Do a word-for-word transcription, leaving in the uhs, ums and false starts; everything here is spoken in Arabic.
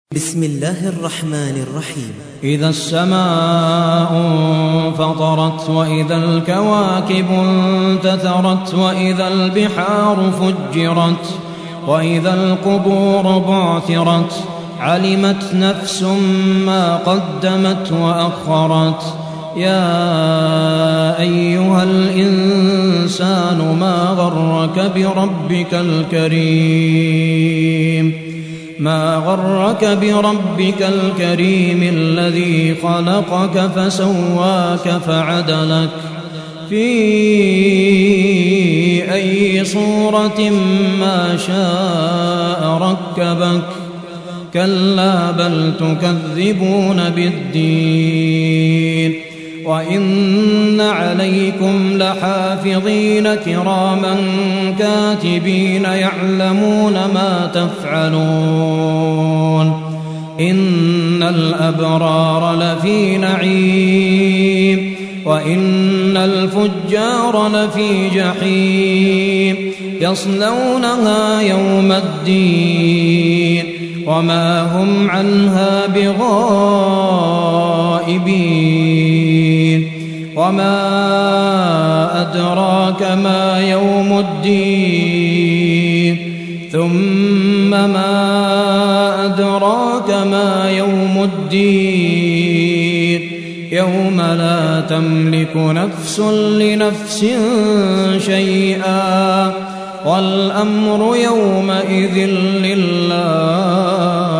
بسم الله الرحمن الرحيم. إذا السماء انفطرت وإذا الكواكب انتثرت وإذا البحار فجرت وإذا القبور بعثرت علمت نفس ما قدمت وأخرت. يا أيها الإنسان ما غرك بربك الكريم ما غرك بربك الكريم الذي خلقك فسواك فعدلك في أي صورة ما شاء ركبك. كلا بل تكذبون بالدين وإن عليكم لحافظين كراما كاتبين يعلمون ما تفعلون. إن الأبرار لفي نعيم وإن الفجار لفي جحيم يصلونها يوم الدين وما هم عنها بغائبين. وما أدراك ما يوم الدين ثم ما أدراك ما يوم الدين يوم لا تملك نفس لنفس شيئا والأمر يومئذ لله.